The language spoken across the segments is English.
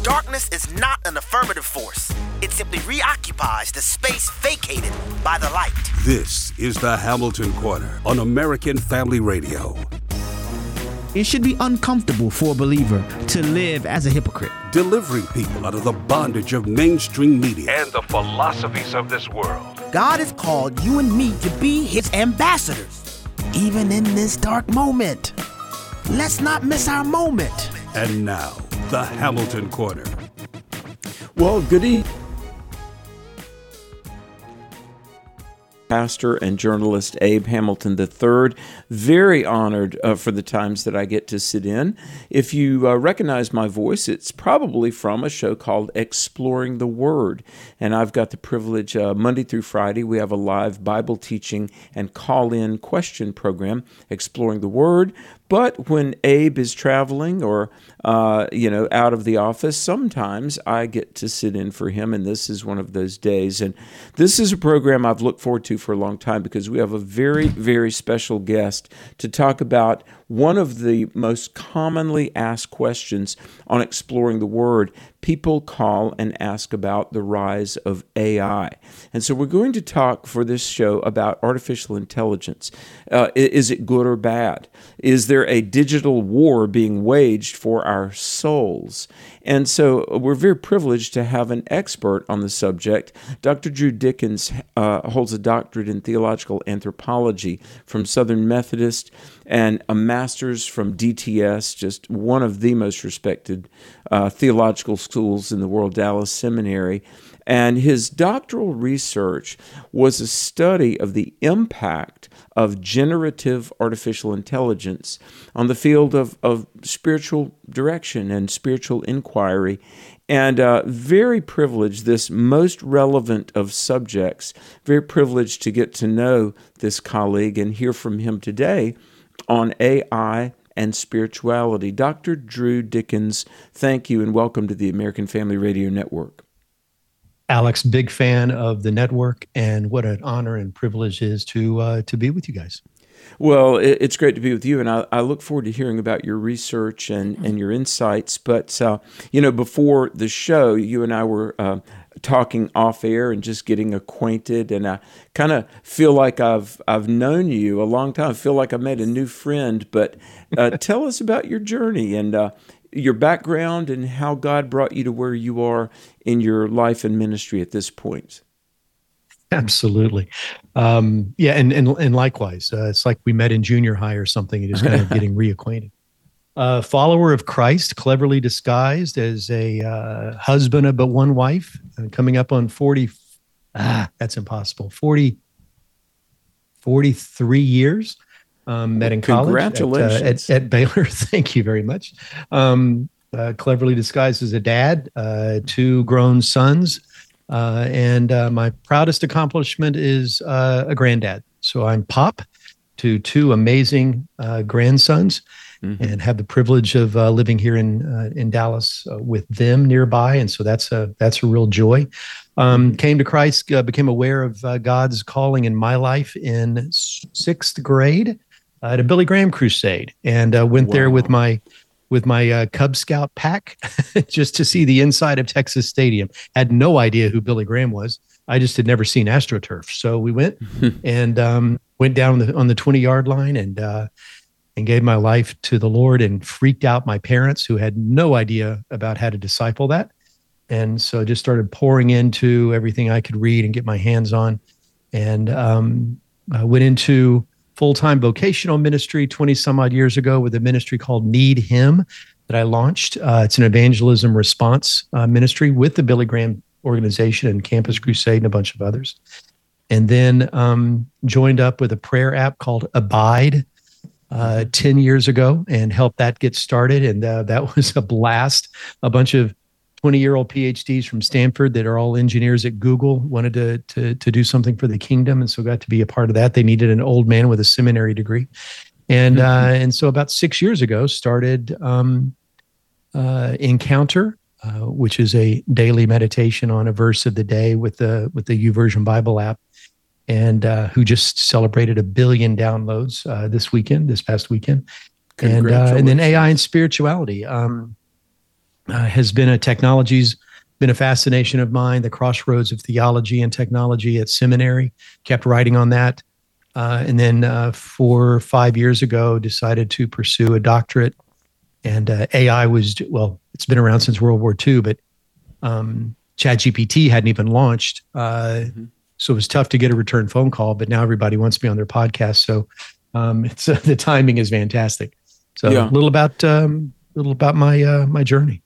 Darkness is not an affirmative force. It simply reoccupies the space vacated by the light. This is the Hamilton Corner on American Family Radio. It should be uncomfortable for a believer to live as a hypocrite. Delivering people out of the bondage of mainstream media and the philosophies of this world. God has called you and me to be his ambassadors, even in this dark moment. Let's not miss our moment. And now, the Hamilton Corner. Well, good evening. Pastor and journalist Abe Hamilton III. Very honored for the times that I get to sit in. If you recognize my voice, it's probably from a show called Exploring the Word. And I've got the privilege, Monday through Friday, we have a live Bible teaching and call-in question program, Exploring the Word. But when Abe is traveling or, out of the office, sometimes I get to sit in for him, and this is one of those days. And this is a program I've looked forward to for a long time because we have a very, very special guest to talk about one of the most commonly asked questions on Exploring the Word. People call and ask about the rise of AI. And so we're going to talk for this show about artificial intelligence. Is it good or bad? Is there a digital war being waged for our souls? And so we're very privileged to have an expert on the subject. Dr. Drew Dickens holds a doctorate in theological anthropology from Southern Methodist and a master's from DTS, just one of the most respected theological schools in the world, Dallas Seminary. And his doctoral research was a study of the impact of generative artificial intelligence on the field of spiritual direction and spiritual inquiry. And very privileged, this most relevant of subjects, very privileged to get to know this colleague and hear from him today on AI and spirituality. Dr. Drew Dickens, thank you and welcome to the American Family Radio Network. Alex, big fan of the network, and what an honor and privilege it is to be with you guys. Well, it's great to be with you, and I look forward to hearing about your research and your insights. But, before the show, you and I were talking off air and just getting acquainted, and I kind of feel like I've known you a long time. I feel like I made a new friend, but tell us about your journey and your background and how God brought you to where you are in your life and ministry at this point. Absolutely. And likewise, it's like we met in junior high or something and just kind of getting reacquainted. Follower of Christ, cleverly disguised as a husband of but one wife, coming up on 40, that's impossible, 43 years. Met in college. Congratulations. At Baylor. Thank you very much. Cleverly disguised as a dad, 2 grown sons. And my proudest accomplishment is a granddad. So I'm pop to 2 amazing grandsons, and have the privilege of living here in Dallas with them nearby. And so that's a real joy. Came to Christ, became aware of God's calling in my life in 6th grade at a Billy Graham crusade, and went there with my Cub Scout pack just to see the inside of Texas Stadium. Had no idea who Billy Graham was. I just had never seen AstroTurf. So we went and went down on the 20-yard line and gave my life to the Lord, and freaked out my parents who had no idea about how to disciple that. And so just started pouring into everything I could read and get my hands on, and I went into full-time vocational ministry 20 some odd years ago with a ministry called Need Him that I launched. It's an evangelism response ministry with the Billy Graham organization and Campus Crusade and a bunch of others. And then joined up with a prayer app called Abide 10 years ago and helped that get started. And that was a blast. A bunch of 20-year-old PhDs from Stanford that are all engineers at Google wanted to do something for the kingdom, and so got to be a part of that. They needed an old man with a seminary degree. And so about 6 years ago started Encounter, which is a daily meditation on a verse of the day with the YouVersion Bible app, and who just celebrated 1 billion downloads this past weekend. And then AI and spirituality. has been a fascination of mine, the crossroads of theology and technology at seminary, kept writing on that. And then 4 or 5 years ago, decided to pursue a doctorate. And AI it's been around since World War II, but ChatGPT hadn't even launched. So it was tough to get a return phone call, but now everybody wants me on their podcast. So the timing is fantastic. So a little about my journey.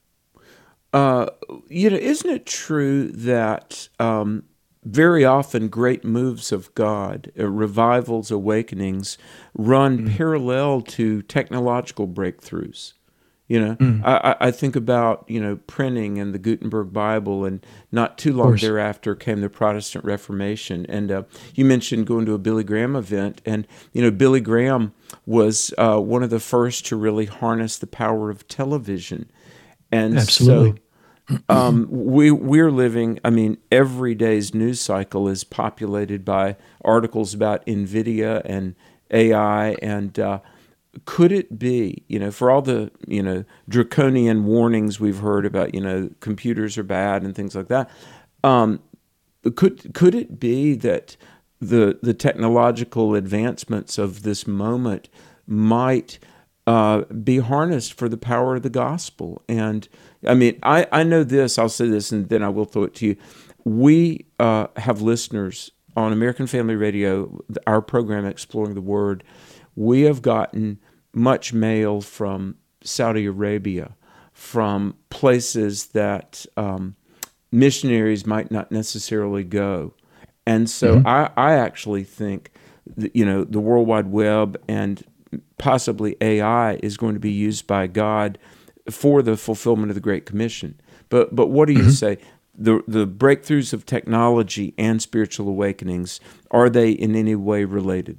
Isn't it true that very often great moves of God, revivals, awakenings, run parallel to technological breakthroughs? I think about, printing and the Gutenberg Bible, and not too long thereafter came the Protestant Reformation. And you mentioned going to a Billy Graham event, and, Billy Graham was one of the first to really harness the power of television. And absolutely. So we're living, every day's news cycle is populated by articles about NVIDIA and AI, and could it be, for all the, draconian warnings we've heard about, computers are bad and things like that, could it be that the technological advancements of this moment might be harnessed for the power of the gospel? And I know this, I'll say this, and then I will throw it to you. We have listeners on American Family Radio, our program, Exploring the Word. We have gotten much mail from Saudi Arabia, from places that missionaries might not necessarily go. And so I actually think that, the World Wide Web and possibly AI is going to be used by God for the fulfillment of the Great Commission. But what do you say? The breakthroughs of technology and spiritual awakenings, are they in any way related?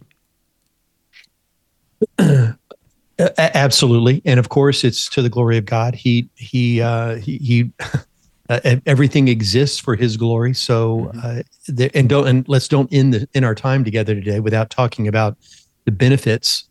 Absolutely, and of course, it's to the glory of God. He everything exists for His glory. So, let's don't end our time together today without talking about the benefits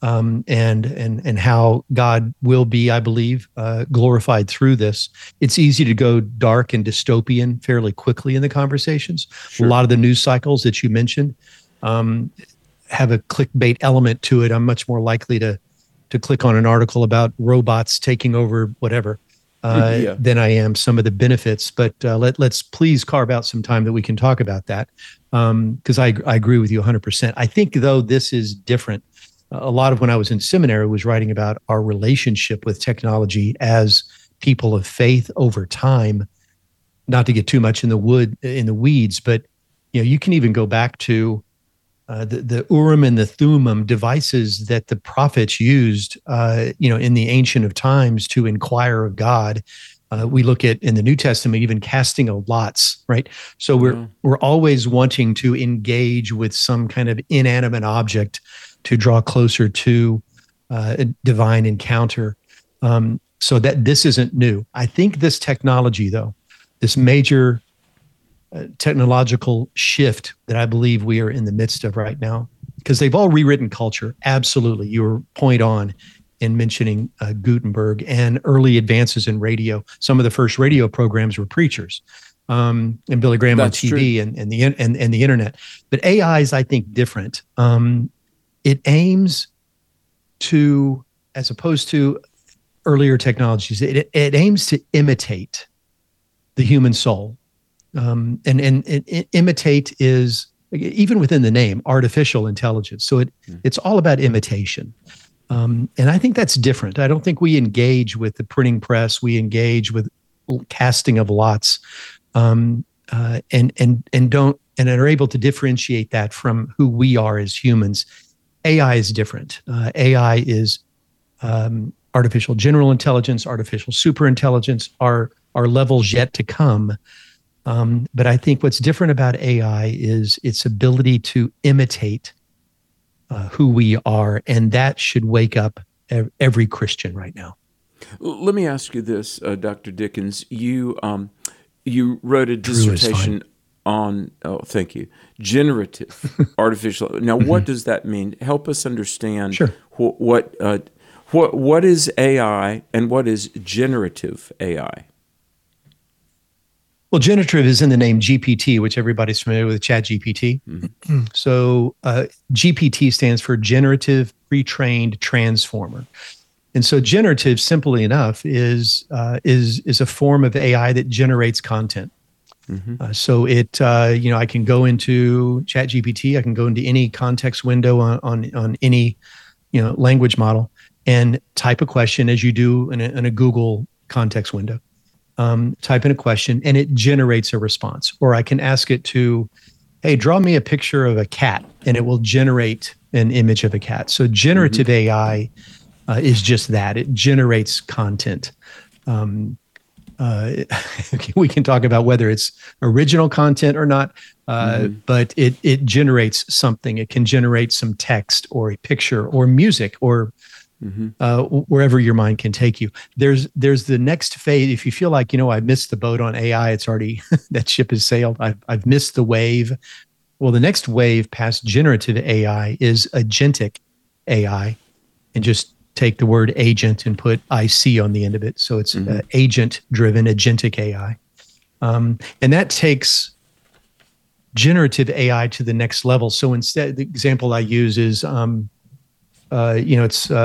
and how God will be, I believe, glorified through this. It's easy to go dark and dystopian fairly quickly in the conversations. Sure. A lot of the news cycles that you mentioned have a clickbait element to it. I'm much more likely to click on an article about robots taking over whatever than I am some of the benefits. But let's please carve out some time that we can talk about that, because I agree with you 100%. I think, though, this is different. A lot of when I was in seminary was writing about our relationship with technology as people of faith over time. Not to get too much in the weeds, but you can even go back to the Urim and the Thummim, devices that the prophets used, in the ancient of times to inquire of God. We look at in the New Testament, even casting of lots, right? So we're always wanting to engage with some kind of inanimate object to draw closer to a divine encounter. So that this isn't new. I think this technology, though, this major technological shift that I believe we are in the midst of right now, because they've all rewritten culture. Absolutely. You were point on in mentioning Gutenberg and early advances in radio. Some of the first radio programs were preachers, and Billy Graham That's on TV and the internet. But AI is, I think, different. It aims to, as opposed to earlier technologies, it aims to imitate the human soul. And imitate is, even within the name, artificial intelligence. So it's all about imitation. And I think that's different. I don't think we engage with the printing press. We engage with casting of lots, and are able to differentiate that from who we are as humans. AI is different. AI is artificial general intelligence, artificial superintelligence, are levels yet to come. But I think what's different about AI is its ability to imitate who we are, and that should wake up every Christian right now. Let me ask you this, Dr. Dickens. You wrote a dissertation on, thank you, generative artificial. Now, what does that mean? Help us understand What is AI and what is generative AI? Well, generative is in the name GPT, which everybody's familiar with, ChatGPT. Mm-hmm. So GPT stands for Generative Pre-trained Transformer. And so generative, simply enough, is a form of AI that generates content. Mm-hmm. So I can go into ChatGPT, I can go into any context window on any, language model and type a question as you do in a Google context window. Type in a question and it generates a response. Or I can ask it to, hey, draw me a picture of a cat, and it will generate an image of a cat. So generative AI is just that. It generates content. We can talk about whether it's original content or not, but it generates something. It can generate some text or a picture or music or wherever your mind can take you. There's the next phase. If you feel like, I missed the boat on AI, it's already, that ship has sailed. I've missed the wave. Well, the next wave past generative AI is agentic AI, and just take the word agent and put IC on the end of it. So it's agent-driven, agentic AI. And that takes generative AI to the next level. So instead, the example I use is, it's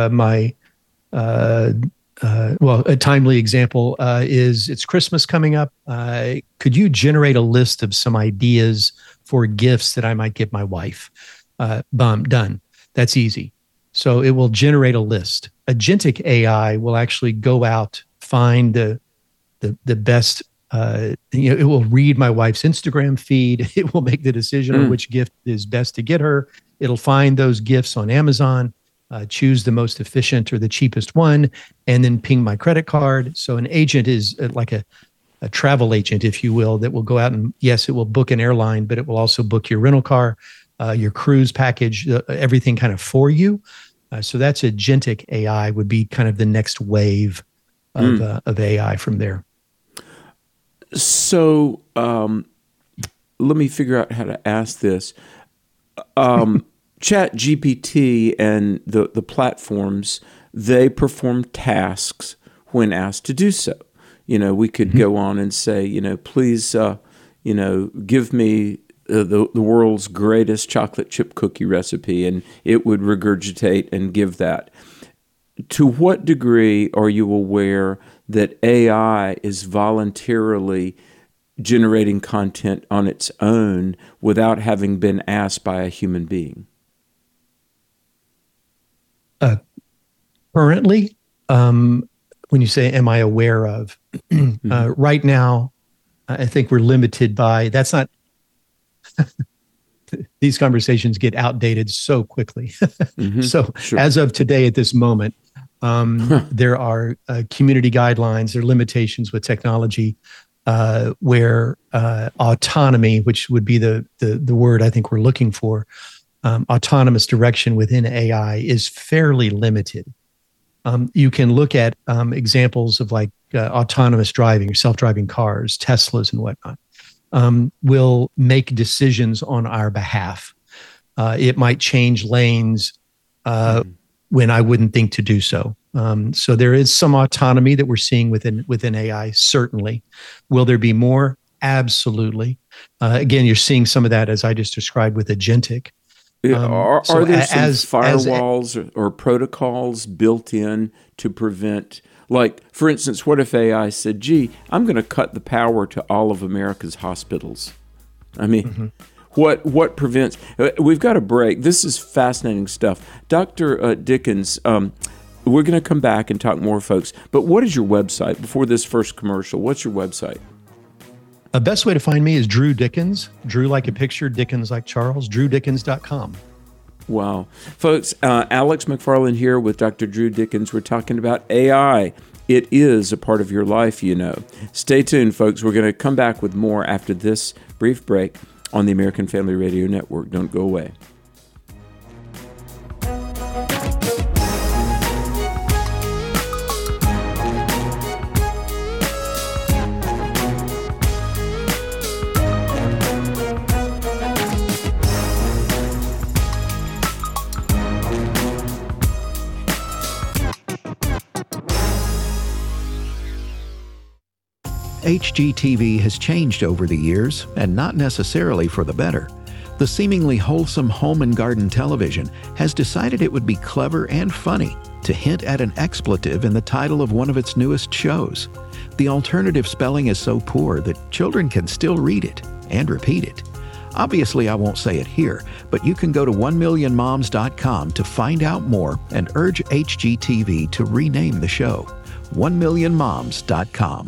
a timely example is it's Christmas coming up. Could you generate a list of some ideas for gifts that I might give my wife? Done. That's easy. So it will generate a list. Agentic AI will actually go out, find the best, it will read my wife's Instagram feed. It will make the decision on which gift is best to get her. It'll find those gifts on Amazon, choose the most efficient or the cheapest one, and then ping my credit card. So an agent is like a travel agent, if you will, that will go out and, yes, it will book an airline, but it will also book your rental car, your cruise package, everything kind of for you. So that's agentic AI, would be kind of the next wave of AI from there. So let me figure out how to ask this. ChatGPT and the platforms, they perform tasks when asked to do so. We could go on and say, please, give me the world's greatest chocolate chip cookie recipe, and it would regurgitate and give that. To what degree are you aware that AI is voluntarily generating content on its own without having been asked by a human being? Currently, when you say, am I aware of, right now, I think we're limited by, that's not, these conversations get outdated so quickly. So sure. As of today, at this moment, there are community guidelines, there are limitations with technology where autonomy, which would be the word I think we're looking for, autonomous direction within AI is fairly limited. You can look at examples of like autonomous driving, self-driving cars, Teslas and whatnot, will make decisions on our behalf. It might change lanes when I wouldn't think to do so. So there is some autonomy that we're seeing within AI, certainly. Will there be more? Absolutely. Again, you're seeing some of that as I just described with agentic. Are there some firewalls or protocols built in to prevent, like, for instance, what if AI said, gee, I'm going to cut the power to all of America's hospitals? I mean, what prevents? We've got a break. This is fascinating stuff. Dr. Dickens, we're going to come back and talk more, folks. But what is your website? Before this first commercial, what's your website? The best way to find me is Drew Dickens. Drew like a picture, Dickens like Charles, drewdickens.com. Wow. Folks, Alex McFarland here with Dr. Drew Dickens. We're talking about AI. It is a part of your life, Stay tuned, folks. We're going to come back with more after this brief break on the American Family Radio Network. Don't go away. HGTV has changed over the years, and not necessarily for the better. The seemingly wholesome home and garden television has decided it would be clever and funny to hint at an expletive in the title of one of its newest shows. The alternative spelling is so poor that children can still read it and repeat it. Obviously, I won't say it here, but you can go to 1millionmoms.com to find out more and urge HGTV to rename the show. 1millionmoms.com.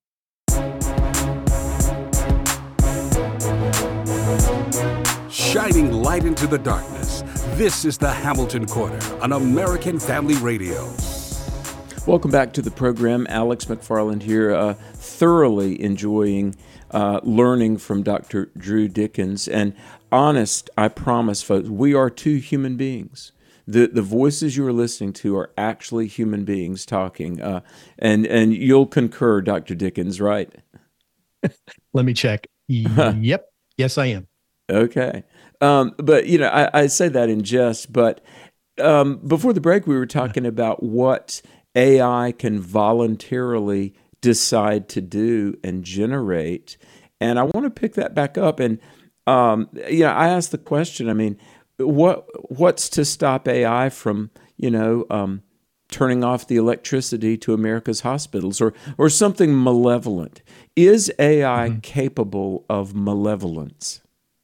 Shining light into the darkness. This is the Hamilton Corner on American Family Radio. Welcome back to the program. Alex McFarland here, thoroughly enjoying learning from Dr. Drew Dickens. And honest, I promise, folks, we are two human beings. The voices you are listening to are actually human beings talking. And you'll concur, Dr. Dickens, right? Let me check. Yep. Yes, I am. Okay. But, I say that in jest, but before the break, we were talking about what AI can voluntarily decide to do and generate. And I want to pick that back up. And, I asked the question, what's to stop AI from, turning off the electricity to America's hospitals or something malevolent? Is AI capable of malevolence?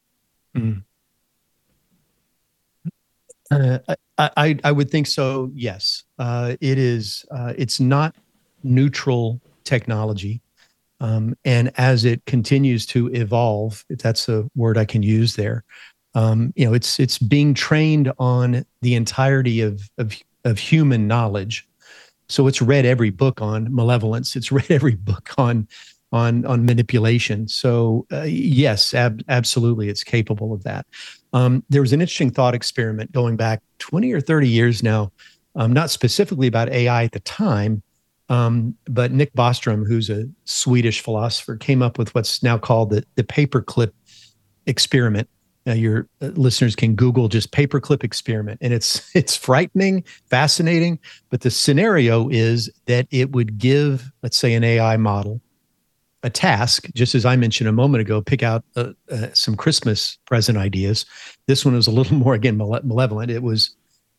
I would think so. Yes, it is. It's not neutral technology, and as it continues to evolve, if that's a word I can use there, it's being trained on the entirety of human knowledge. So it's read every book on malevolence. It's read every book on manipulation. So yes, absolutely, it's capable of that. There was an interesting thought experiment going back 20 or 30 years now, not specifically about AI at the time, but Nick Bostrom, who's a Swedish philosopher, came up with what's now called the paperclip experiment. Now, your listeners can Google just paperclip experiment, and it's frightening, fascinating. But the scenario is that it would give, let's say, an AI model a task, just as I mentioned a moment ago, pick out some Christmas present ideas. This one was a little more, again, malevolent. It was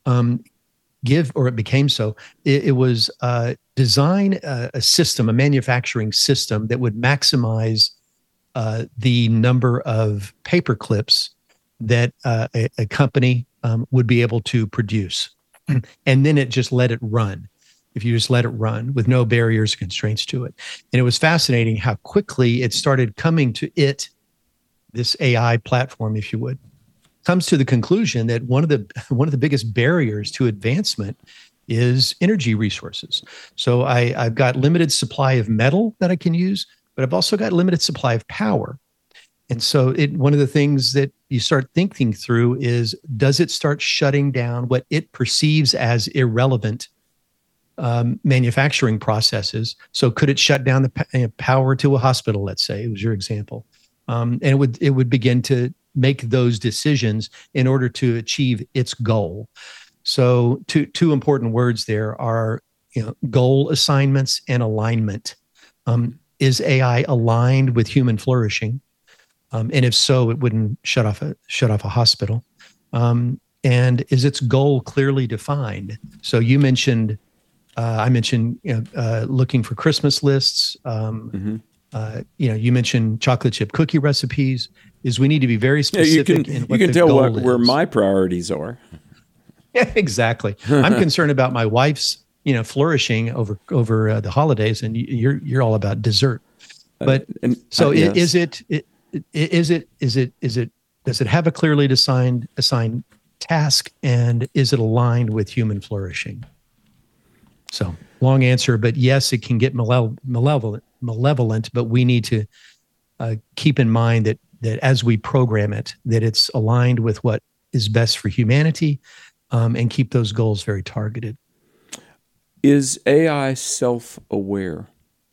it became so. It was design a system, a manufacturing system that would maximize the number of paper clips that a company would be able to produce. And then it just let it run. If you just let it run with no barriers or constraints to it. And it was fascinating how quickly it started coming to this AI platform, if you would, comes to the conclusion that one of the biggest barriers to advancement is energy resources. So I've got limited supply of metal that I can use, but I've also got limited supply of power. And so one of the things that you start thinking through is, does it start shutting down what it perceives as irrelevant manufacturing processes? So could it shut down the power to a hospital, let's say, it was your example. And it would begin to make those decisions in order to achieve its goal. So two important words there are, goal assignments and alignment. Is AI aligned with human flourishing? And if so, it wouldn't shut off a hospital. And is its goal clearly defined? So you mentioned, I mentioned, looking for Christmas lists. You mentioned chocolate chip cookie recipes. Is we need to be very specific. You can tell where my priorities are. Yeah, exactly. I'm concerned about my wife's, flourishing over the holidays, and you're all about dessert. But yes. Does it have a clearly assigned task, and is it aligned with human flourishing? So long answer, but yes, it can get malevolent, but we need to keep in mind that as we program it, that it's aligned with what is best for humanity, and keep those goals very targeted. Is AI self-aware?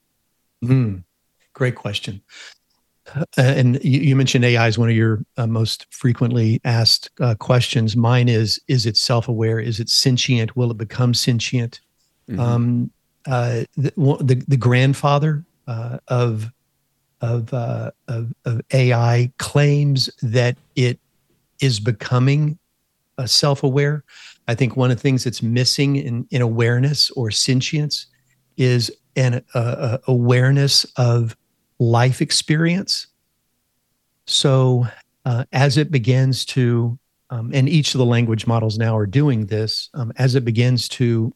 Great question. And you mentioned AI is one of your most frequently asked questions. Mine is it self-aware? Is it sentient? Will it become sentient? The grandfather of AI claims that it is becoming self-aware. I think one of the things that's missing in awareness or sentience is an awareness of life experience. So as it begins to, and each of the language models now are doing this, as it begins to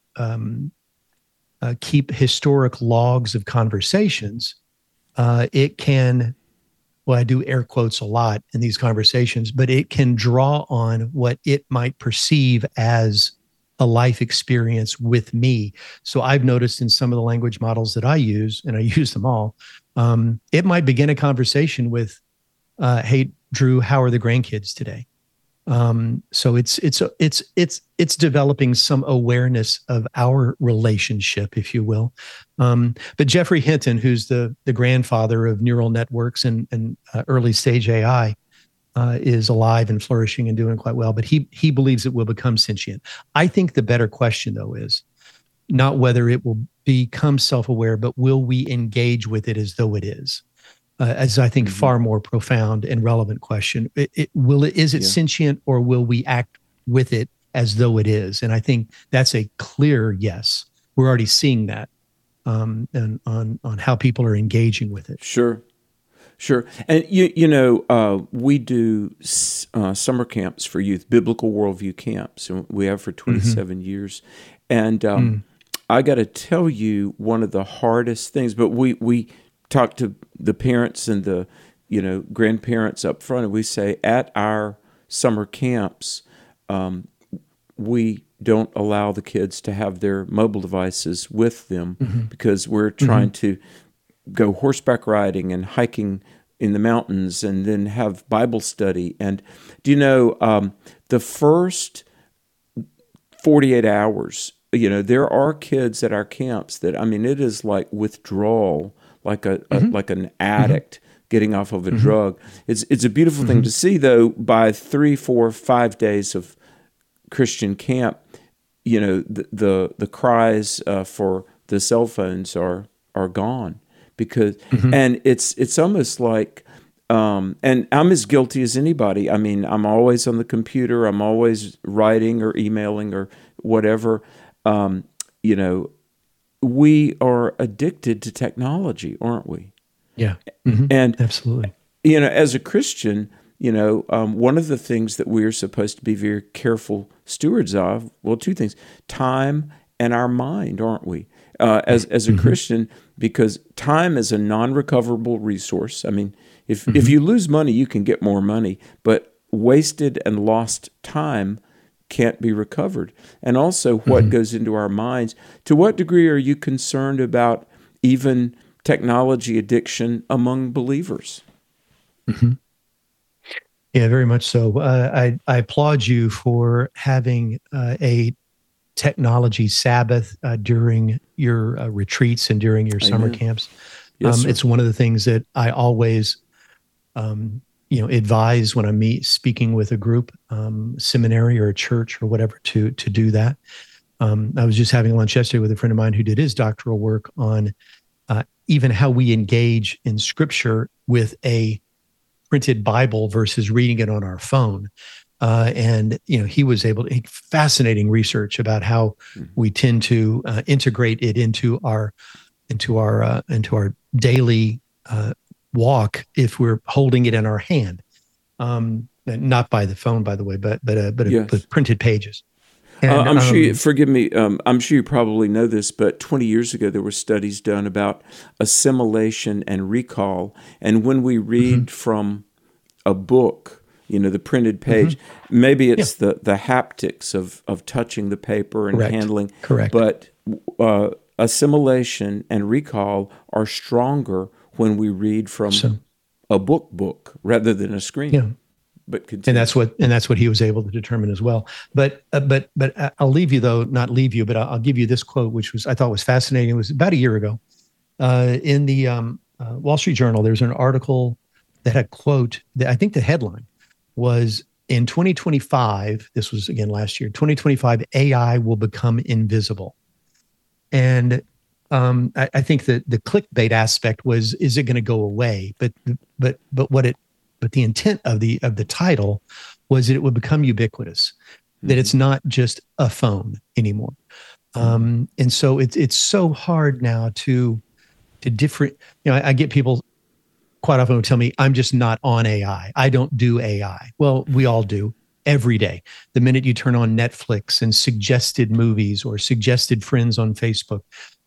keep historic logs of conversations, it can, well, I do air quotes a lot in these conversations, but it can draw on what it might perceive as a life experience with me. So I've noticed in some of the language models that I use, and I use them all, it might begin a conversation with, "Hey, Drew, how are the grandkids today?" So it's developing some awareness of our relationship, if you will. But Jeffrey Hinton, who's the grandfather of neural networks and early stage AI, is alive and flourishing and doing quite well. But he believes it will become sentient. I think the better question, though, is not whether it will become self-aware, but will we engage with it as though it is? As I think far more profound and relevant question. Is it sentient, or will we act with it as though it is? And I think that's a clear yes. We're already seeing that and on how people are engaging with it. Sure. And we do summer camps for youth, biblical worldview camps, and we have for 27 years. And I got to tell you, one of the hardest things, but we talk to the parents and the grandparents up front, and we say at our summer camps, we don't allow the kids to have their mobile devices with them because we're trying to go horseback riding and hiking in the mountains and then have Bible study. And do you know, the first 48 hours, there are kids at our camps that, it is like withdrawal, like an addict getting off of a drug. It's a beautiful thing to see, though. By 3, 4, 5 days of Christian camp, the cries for the cell phones are gone, because and it's almost like and I'm as guilty as anybody. I'm always on the computer. I'm always writing or emailing or whatever. We are addicted to technology, aren't we? Yeah. And absolutely. As a Christian, one of the things that we're supposed to be very careful stewards of, well, two things: time and our mind, aren't we? As a Christian, because time is a non-recoverable resource. If you lose money, you can get more money, but wasted and lost time can't be recovered. And also what goes into our minds. To what degree are you concerned about even technology addiction among believers? Yeah, very much so. I applaud you for having a technology Sabbath during your retreats and during your summer camps. Yes, it's one of the things that I always advise when I'm speaking with a group, seminary or a church or whatever, to do that. I was just having lunch yesterday with a friend of mine who did his doctoral work on even how we engage in Scripture with a printed Bible versus reading it on our phone. And he was able to fascinating research about how we tend to integrate it into our daily walk if we're holding it in our hand, not by the phone, by the way, but printed pages. And, I'm sure. Forgive me. I'm sure you probably know this, but 20 years ago there were studies done about assimilation and recall. And when we read from a book, the printed page, maybe it's the haptics of touching the paper and handling. Correct. But assimilation and recall are stronger when we read from a book rather than a screen. Yeah. But continue. And that's what he was able to determine as well. But I'll leave you, though, not leave you, but I'll give you this quote, which I thought was fascinating. It was about a year ago in the Wall Street Journal. There's an article that had a quote that I think the headline was, in 2025, this was again last year, 2025, AI will become invisible. And I think that the clickbait aspect was, is it going to go away? But the intent of the title was that it would become ubiquitous, that it's not just a phone anymore. And so it's so hard now to different, I get people quite often who tell me, I'm just not on AI. I don't do AI. Well, we all do every day. The minute you turn on Netflix and suggested movies or suggested friends on Facebook,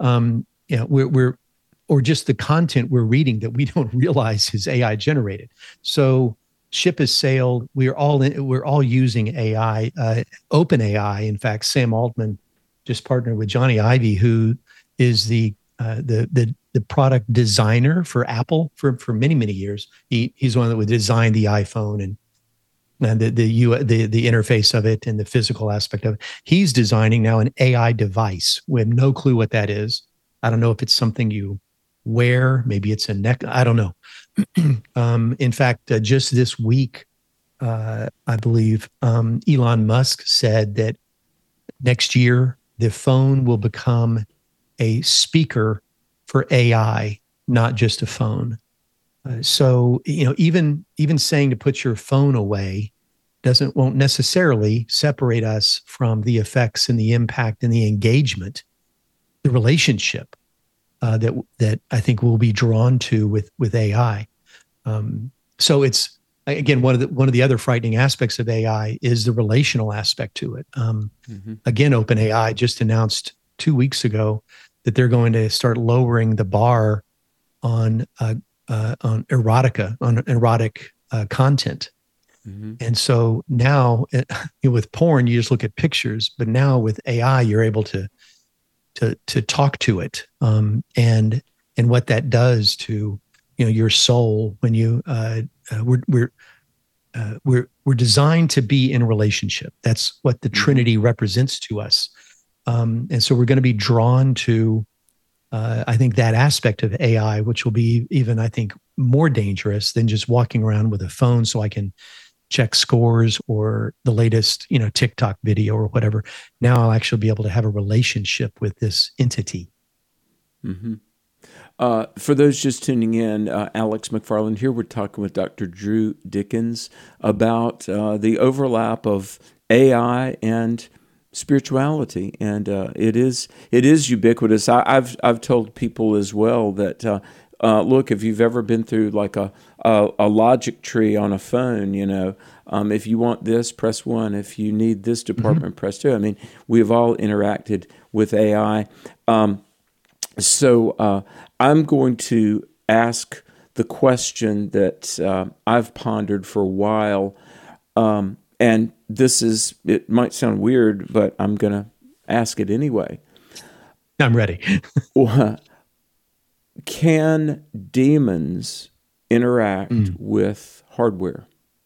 we're or just the content we're reading that we don't realize is AI generated. So ship has sailed. We're all using AI, open AI. In fact, Sam Altman just partnered with Johnny Ive, who is the product designer for Apple for many, many years. He's the one that would design the iPhone and the interface of it and the physical aspect of it. He's designing now an AI device. We have no clue what that is. I don't know if it's something you wear. Maybe it's a neck. I don't know. In fact, just this week, I believe Elon Musk said that next year the phone will become a speaker for AI, not just a phone. So even saying to put your phone away won't necessarily separate us from the effects and the impact and the engagement, the relationship that I think we'll be drawn to with AI. So it's, again, one of the other frightening aspects of AI is the relational aspect to it. Again, OpenAI just announced 2 weeks ago that they're going to start lowering the bar on erotic content. And so now with porn, you just look at pictures, but now with AI, you're able to talk to it, and what that does to your soul when you we're designed to be in a relationship. That's what the Trinity represents to us, and so we're going to be drawn to I think that aspect of AI, which will be even, I think, more dangerous than just walking around with a phone so I can check scores or the latest, TikTok video or whatever. Now I'll actually be able to have a relationship with this entity. For those just tuning in, Alex McFarland here. We're talking with Dr. Drew Dickens about the overlap of AI and spirituality, and it is ubiquitous. I've told people as well that look, if you've ever been through like a logic tree on a phone, if you want this, press 1. If you need this department, press 2. I mean, we have all interacted with AI. So I'm going to ask the question that I've pondered for a while, and it might sound weird, but I'm going to ask it anyway. I'm ready. Can demons interact with hardware?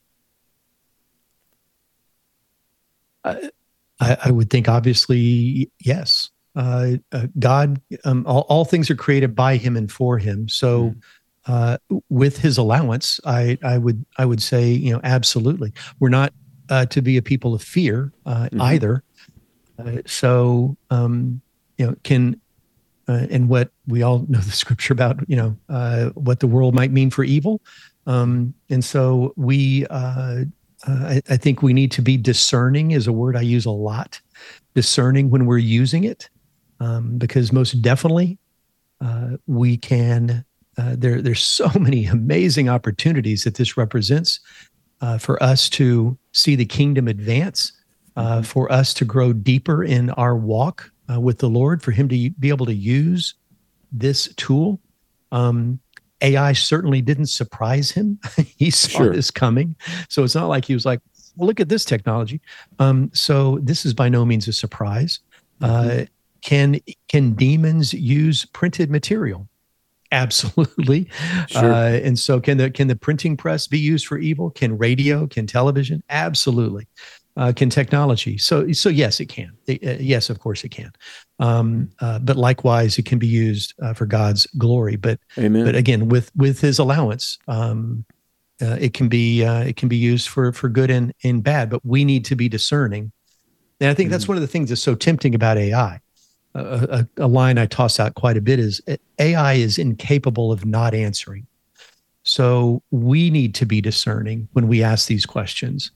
I would think, obviously, yes. God, all things are created by Him and for Him. So, with His allowance, I would say, absolutely. We're not to be a people of fear either. So, can. And what we all know the scripture about, what the world might mean for evil. And so I think we need to be discerning is a word I use a lot, discerning when we're using it, because most definitely we can, there's so many amazing opportunities that this represents for us to see the kingdom advance, for us to grow deeper in our walk with the Lord, for Him to be able to use this tool. AI certainly didn't surprise Him. He saw this coming. So it's not like He was like, well, look at this technology. So this is by no means a surprise. Can demons use printed material? Absolutely. And so can the printing press be used for evil? Can radio, can television? Absolutely. Can technology? So yes, it can. Yes, of course it can. But likewise, it can be used for God's glory. But Amen. But again, with His allowance, it can be used for good and bad. But we need to be discerning. And I think that's one of the things that's so tempting about AI a line I toss out quite a bit is AI is incapable of not answering. So we need to be discerning when we ask these questions.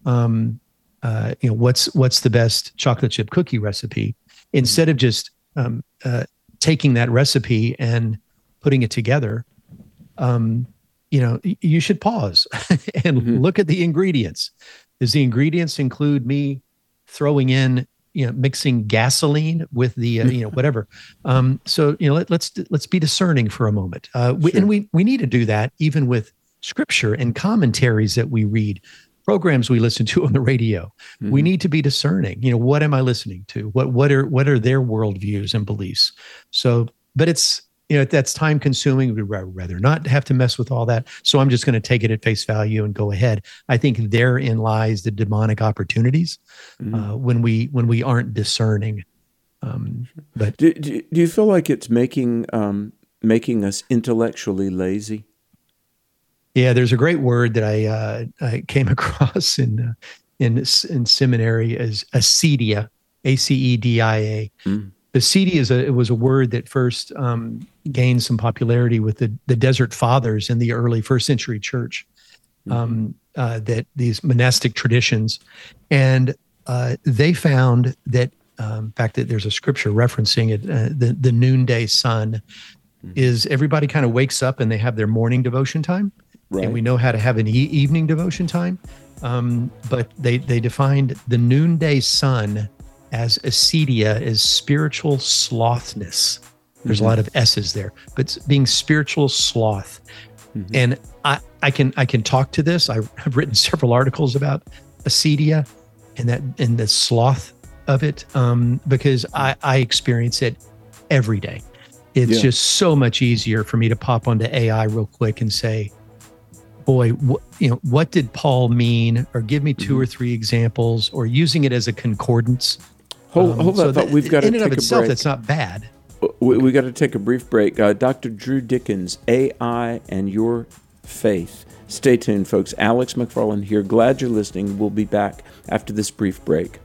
What's the best chocolate chip cookie recipe? Instead of just taking that recipe and putting it together, you should pause and look at the ingredients. Does the ingredients include me throwing in, mixing gasoline with the, whatever? Let's be discerning for a moment. And we need to do that even with scripture and commentaries that we read, programs we listen to on the radio. We need to be discerning. What am I listening to? What are their worldviews and beliefs? So, but it's, that's time consuming. We'd rather not have to mess with all that. So I'm just going to take it at face value and go ahead. I think therein lies the demonic opportunities when we aren't discerning. But do you feel like it's making us intellectually lazy? Yeah, there's a great word that I came across in seminary as acedia, ACEDIA. Acedia was a word that first gained some popularity with the Desert Fathers in the early first century church. That these monastic traditions, and they found that in fact that there's a scripture referencing it. The noonday sun is everybody kind of wakes up and they have their morning devotion time. Right. And we know how to have an evening devotion time. But they defined the noonday sun as acedia, as spiritual slothness. There's a lot of S's there, but it's being spiritual sloth. And I can talk to this. I've written several articles about acedia and the sloth of it, because I experience it every day. It's just so much easier for me to pop onto AI real quick and say, boy, what did Paul mean? Or give me two or three examples, or using it as a concordance. Hold on, we've got to take a break. In and of itself, that's not bad. We got to take a brief break. Dr. Drew Dickens, AI and Your Faith. Stay tuned, folks. Alex McFarland here. Glad you're listening. We'll be back after this brief break.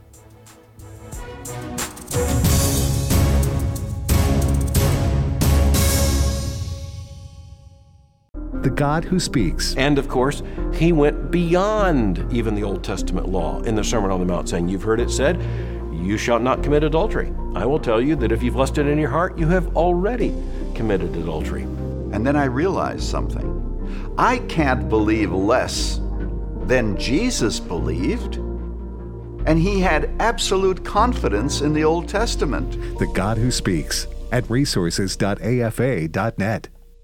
The God who speaks. And of course, he went beyond even the Old Testament law in the Sermon on the Mount, saying, "You've heard it said, you shall not commit adultery. I will tell you that if you've lusted in your heart, you have already committed adultery." And then I realized something. I can't believe less than Jesus believed, and he had absolute confidence in the Old Testament. The God who speaks at resources.afa.net.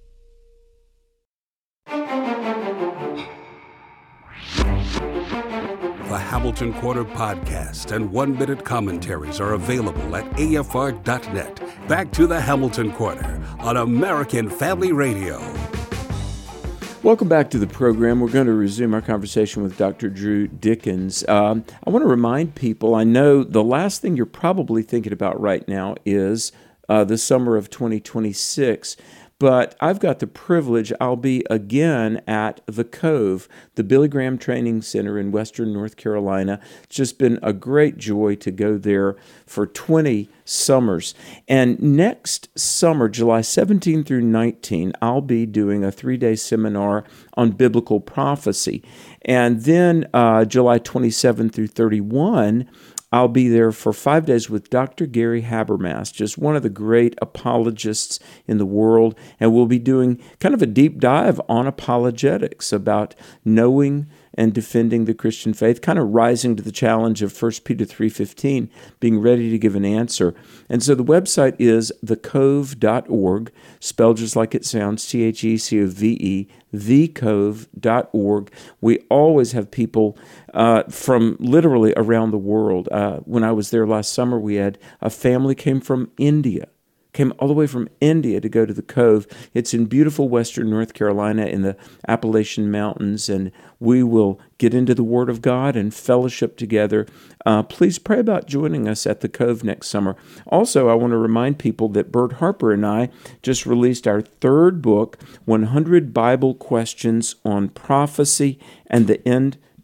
The Hamilton Corner podcast and one-minute commentaries are available at afr.net. Back to the Hamilton Corner on American Family Radio. Welcome back to the program. We're going to resume our conversation with Dr. Drew Dickens. I want to remind people, I know the last thing you're probably thinking about right now is the summer of 2026. But I've got the privilege, I'll be again at The Cove, the Billy Graham Training Center in Western North Carolina. It's just been a great joy to go there for 20 summers. And next summer, July 17 through 19, I'll be doing a 3-day seminar on biblical prophecy. And then July 27 through 31, I'll be there for 5 days with Dr. Gary Habermas, just one of the great apologists in the world, and we'll be doing kind of a deep dive on apologetics, about knowing and defending the Christian faith, kind of rising to the challenge of 1 Peter 3:15, being ready to give an answer. And so the website is thecove.org, spelled just like it sounds, THECOVE, thecove.org. We always have people from literally around the world. When I was there last summer, we had a family came from India. Came all the way from India to go to the Cove. It's in beautiful Western North Carolina in the Appalachian Mountains, and we will get into the Word of God and fellowship together. Please pray about joining us at the Cove next summer. Also, I want to remind people that Bert Harper and I just released our third book, 100 Bible Questions on Prophecy and the End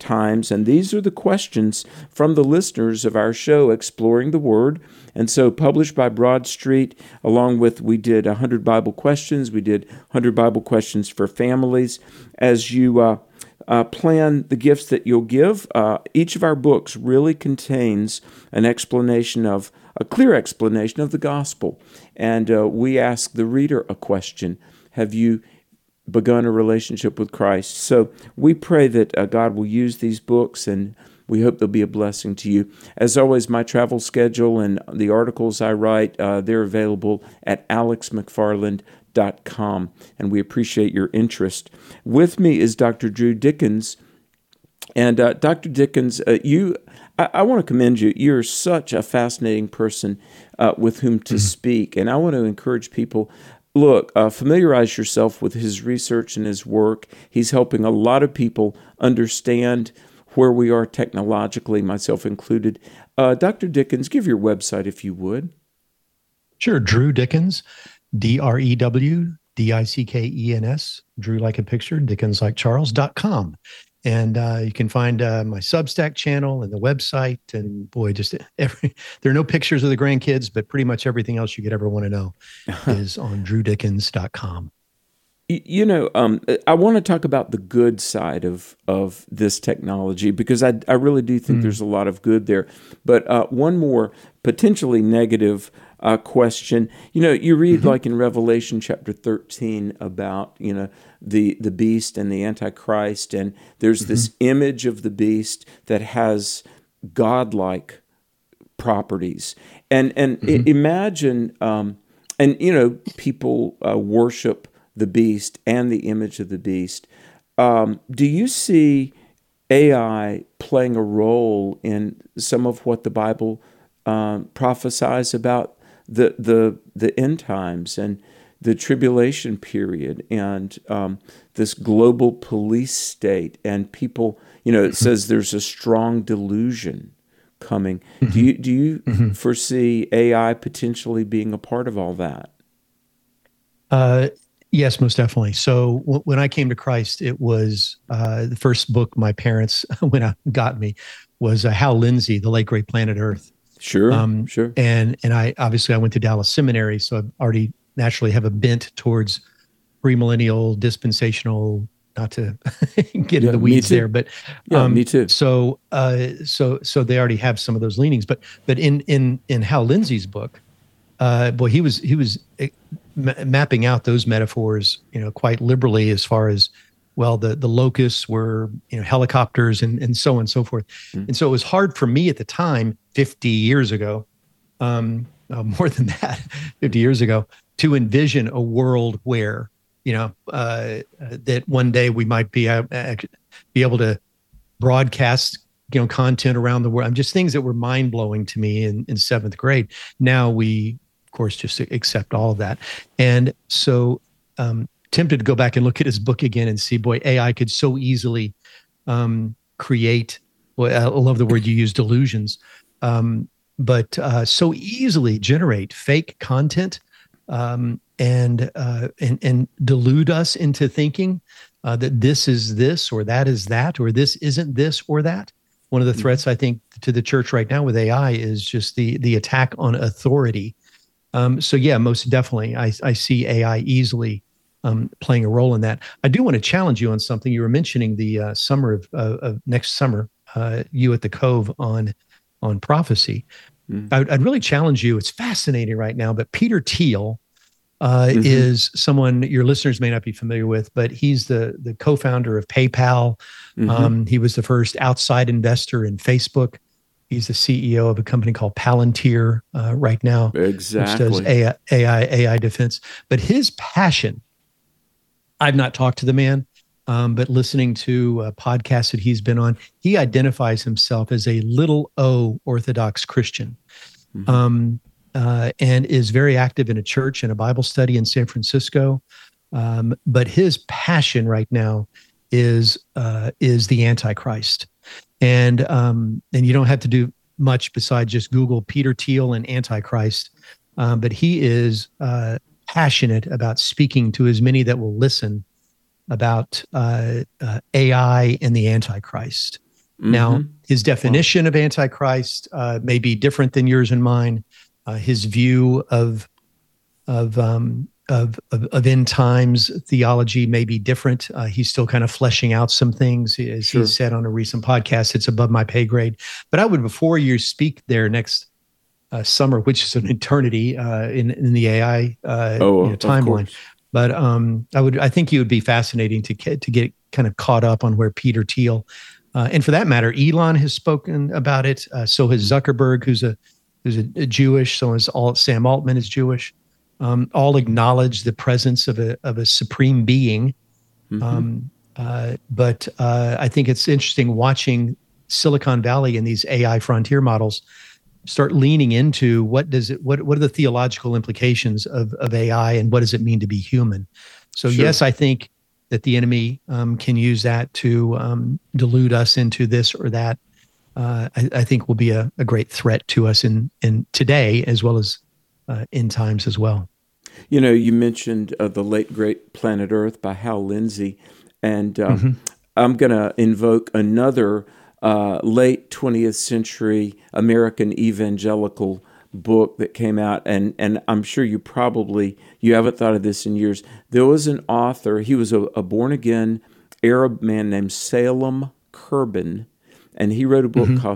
times. And these are the questions from the listeners of our show, Exploring the Word. And so published by Broad Street, along with, we did 100 Bible questions. We did 100 Bible questions for families. As you plan the gifts that you'll give, each of our books really contains an explanation of, a clear explanation of the gospel. And we ask the reader a question. Have you begun a relationship with Christ? So we pray that God will use these books, and we hope they'll be a blessing to you. As always, my travel schedule and the articles I write, they're available at alexmcfarland.com, and we appreciate your interest. With me is Dr. Drew Dickens. And Dr. Dickens, I want to commend you. You're such a fascinating person with whom to speak, and I want to encourage people, look, familiarize yourself with his research and his work. He's helping a lot of people understand where we are technologically, myself included. Dr. Dickens, give your website if you would. Sure. Drew Dickens, DrewDickens, Drew like a picture, Dickens like Charles.com. And you can find my Substack channel and the website. And boy, there are no pictures of the grandkids, but pretty much everything else you could ever want to know is on DrewDickens.com. You know, I want to talk about the good side of this technology, because I really do think there's a lot of good there. But one more potentially negative question. You know, you read like in Revelation chapter 13 about, you know, the beast and the Antichrist, and there's this image of the beast that has godlike properties. And imagine, and you know, people worship the beast and the image of the beast. Do you see AI playing a role in some of what the Bible prophesies about the end times and the tribulation period and this global police state and people? You know, it says there's a strong delusion coming. Do you foresee AI potentially being a part of all that? Yes, most definitely. So when I came to Christ, it was the first book my parents got me was Hal Lindsey, The Late Great Planet Earth. Sure. And I obviously I went to Dallas Seminary, so I already naturally have a bent towards premillennial, dispensational. Not to get in the weeds there, but me too. So they already have some of those leanings. But in Hal Lindsey's book, boy, he was mapping out those metaphors, you know, quite liberally as far as, well, the locusts were, you know, helicopters and so on and so forth. And so it was hard for me at the time, 50 years ago, more than that, 50 years ago, to envision a world where, you know, that one day we might be able to broadcast, you know, content around the world. I'm just things that were mind blowing to me in seventh grade. Now we, of course, just accept all of that. And so tempted to go back and look at his book again and see, boy, AI could so easily create, well, I love the word you use, delusions, but so easily generate fake content and delude us into thinking that this is this or that is that, or this isn't this or that. One of the threats, I think, to the church right now with AI is just the attack on authority. So yeah, most definitely, I see AI easily playing a role in that. I do want to challenge you on something. You were mentioning the summer of next summer, you at the Cove on prophecy. I'd really challenge you. It's fascinating right now, but Peter Thiel is someone your listeners may not be familiar with, but he's the co-founder of PayPal. He was the first outside investor in Facebook. He's the CEO of a company called Palantir right now, which does AI defense. But his passion, I've not talked to the man, but listening to podcasts that he's been on, he identifies himself as a little O Orthodox Christian, and is very active in a church and a Bible study in San Francisco. But his passion right now is the Antichrist. And you don't have to do much besides just Google Peter Thiel and Antichrist. But he is passionate about speaking to as many that will listen about AI and the Antichrist. Now, his definition of Antichrist may be different than yours and mine. His view of end times theology may be different. He's still kind of fleshing out some things. As he said on a recent podcast, it's above my pay grade. But I would, before you speak there next summer, which is an eternity in the AI timeline, but I think you would be fascinating to get kind of caught up on where Peter Thiel, and for that matter, Elon has spoken about it. So has Zuckerberg, who's a Jewish. So is Sam Altman is Jewish. All acknowledge the presence of a supreme being. But I think it's interesting watching Silicon Valley and these AI frontier models start leaning into what are the theological implications of AI, and what does it mean to be human? So yes, I think that the enemy can use that to delude us into this or that. I think will be a great threat to us in today as well as in times as well. You know, you mentioned the late great Planet Earth by Hal Lindsey, and I'm going to invoke another late 20th century American evangelical book that came out, and I'm sure you haven't thought of this in years. There was an author, he was a born-again Arab man named Salem Kerben, and he wrote a book called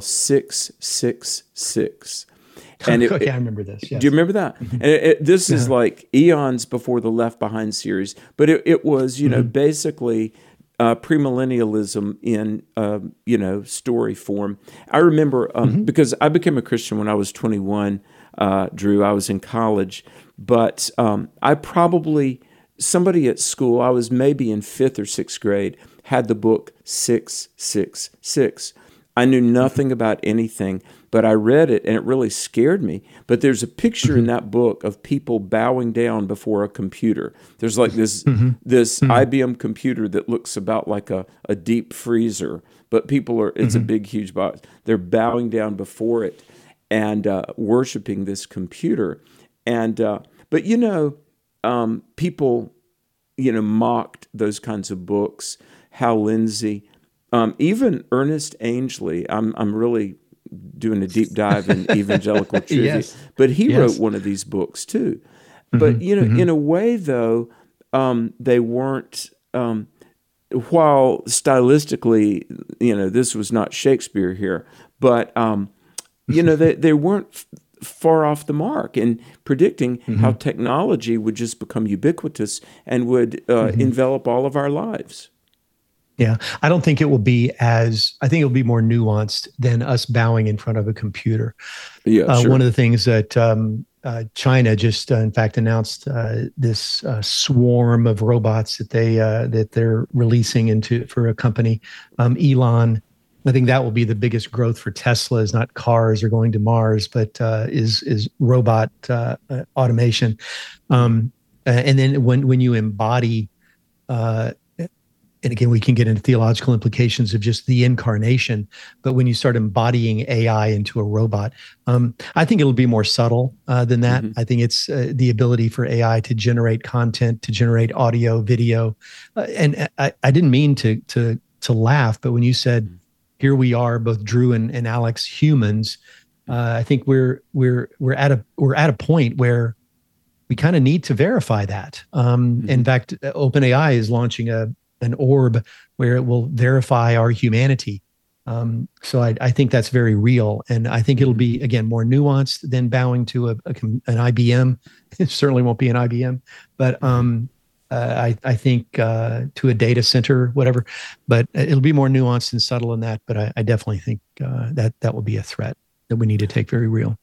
666. And I remember this. Yes. Do you remember that? And this is like eons before the Left Behind series, but it was, basically premillennialism in, story form. I remember because I became a Christian when I was 21, Drew. I was in college, but somebody at school, I was maybe in 5th or 6th grade, had the book 666. I knew nothing about anything, but I read it and it really scared me. But there's a picture in that book of people bowing down before a computer. There's like this IBM computer that looks about like a deep freezer, but it's a big, huge box. They're bowing down before it and worshiping this computer. And but people mocked those kinds of books. Hal Lindsey. Even Ernest Angley, I'm really doing a deep dive in evangelical trivia, but he wrote one of these books too. But in a way though, they weren't. While stylistically, this was not Shakespeare here, but they weren't far off the mark in predicting how technology would just become ubiquitous and would envelop all of our lives. Yeah, I don't think it will be I think it'll be more nuanced than us bowing in front of a computer. Yeah, sure. One of the things that China just, in fact, announced this swarm of robots that they're releasing for a company, Elon. I think that will be the biggest growth for Tesla. Is not cars or going to Mars, but is robot automation. And then when you embody. And again, we can get into theological implications of just the incarnation. But when you start embodying AI into a robot, I think it'll be more subtle than that. I think it's the ability for AI to generate content, to generate audio, video. And I didn't mean to laugh, but when you said, "Here we are, both Drew and Alex, humans," I think we're at a point where we kind of need to verify that. In fact, OpenAI is launching an orb where it will verify our humanity. So I think that's very real. And I think it'll be, again, more nuanced than bowing to an IBM. It certainly won't be an IBM, but I think to a data center, whatever, but it'll be more nuanced and subtle in that. But I definitely think that will be a threat that we need to take very real.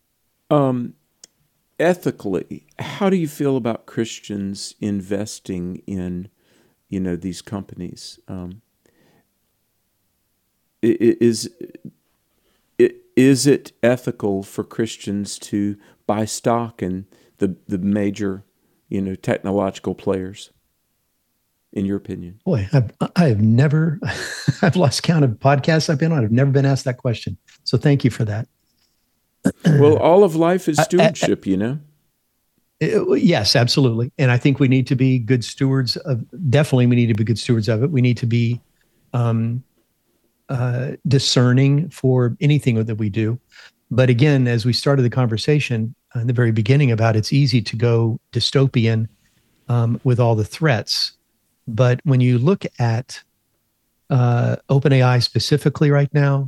Ethically, how do you feel about Christians investing in these companies? Is it ethical for Christians to buy stock in the major, technological players? In your opinion? Boy, I've never, I've lost count of podcasts I've been on. I've never been asked that question. So thank you for that. Well, all of life is stewardship, Yes, absolutely. And I think we need to be good stewards of, definitely we need to be good stewards of it. We need to be discerning for anything that we do. But again, as we started the conversation in the very beginning about it's easy to go dystopian with all the threats. But when you look at OpenAI specifically right now,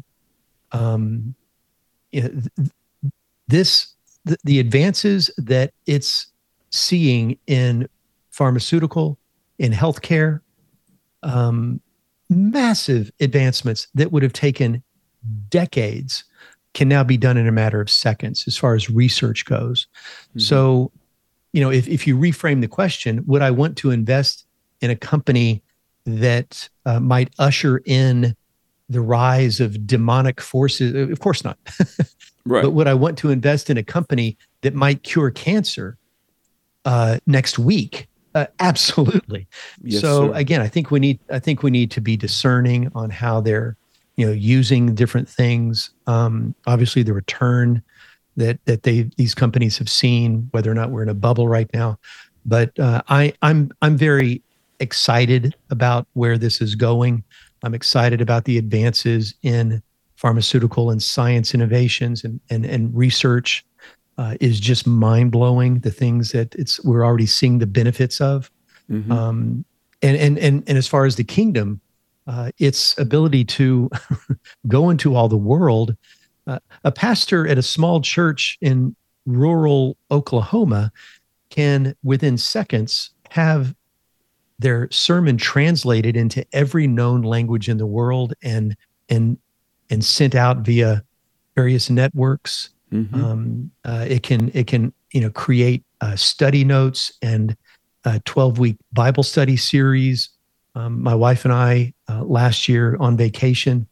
the advances that it's seeing in pharmaceutical, in healthcare, massive advancements that would have taken decades can now be done in a matter of seconds as far as research goes. Mm-hmm. So, if you reframe the question, would I want to invest in a company that might usher in the rise of demonic forces? Of course not. Right. But would I want to invest in a company that might cure cancer next week? Absolutely. Yes, so sir. Again, I think we need to be discerning on how they're using different things. Obviously, the return that these companies have seen, whether or not we're in a bubble right now. But I'm very excited about where this is going. I'm excited about the advances in pharmaceutical and science innovations and research. Is just mind blowing. The things that we're already seeing the benefits of, and as far as the kingdom, its ability to go into all the world. A pastor at a small church in rural Oklahoma can, within seconds, have their sermon translated into every known language in the world and sent out via various networks. Mm-hmm. It can create study notes and a 12-week Bible study series. My wife and I last year on vacation,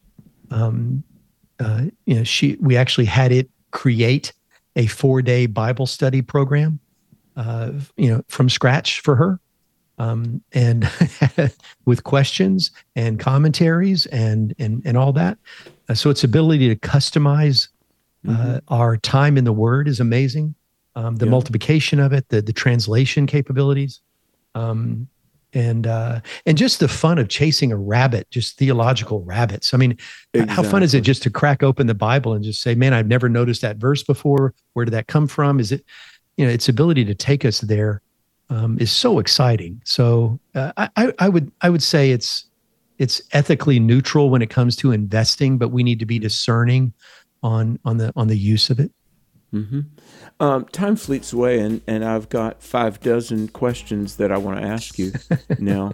we actually had it create a 4-day Bible study program, from scratch for her, and with questions and commentaries and all that. So its ability to customize our time in the Word is amazing. The multiplication of it, the translation capabilities, and just the fun of chasing a rabbit, just theological rabbits. I mean, How fun is it just to crack open the Bible and just say, man, I've never noticed that verse before. Where did that come from? Is it, its ability to take us there is so exciting. So I would say it's ethically neutral when it comes to investing, but we need to be discerning on the use of it. Mm-hmm. Time fleets away, and I've got 6 questions that I want to ask you now.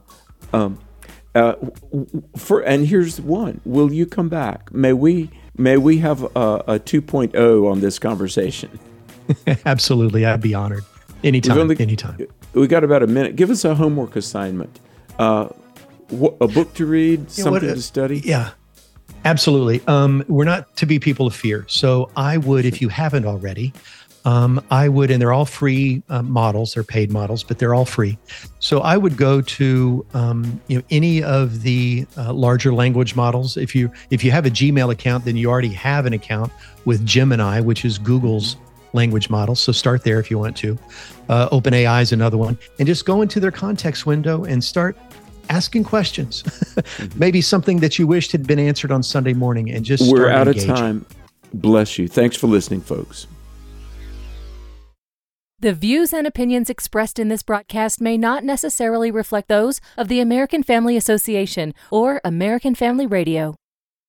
And here's one: will you come back? May we have a 2.0 on this conversation? Absolutely, I'd be honored. Anytime. We got about a minute. Give us a homework assignment. A book to read, something to study. Yeah. Absolutely. We're not to be people of fear. So I would, if you haven't already, and they're all free models, they're paid models, but they're all free. So I would go to, any of the larger language models. If you have a Gmail account, then you already have an account with Gemini, which is Google's language model. So start there if you want to. OpenAI is another one, and just go into their context window and start asking questions. Maybe something that you wished had been answered on Sunday morning, and just we're start out engaging. of time. Bless you. Thanks for listening, folks. The views and opinions expressed in this broadcast may not necessarily reflect those of the American Family Association or American Family Radio.